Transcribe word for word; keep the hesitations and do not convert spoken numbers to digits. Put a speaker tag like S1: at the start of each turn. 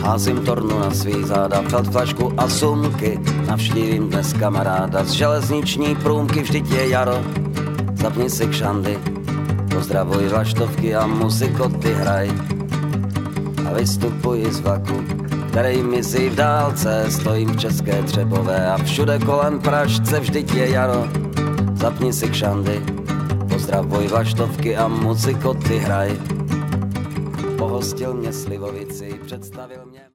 S1: házím tornu na svý záda, felt flašku a sumky, navštívím dnes kamaráda z železniční průmky, vždyť je jaro, zapni si kšandy, pozdravuj vlaštovky a muzikoty hraj. A vystupuji z vlaku, který mizí v dálce, stojím v České Třebové a všude kolem Pražce, vždyť je jaro, zapni si kšandy, pozdravuj vlaštovky a muzikoty hraj. Pohostil mě Slivovici, představil mě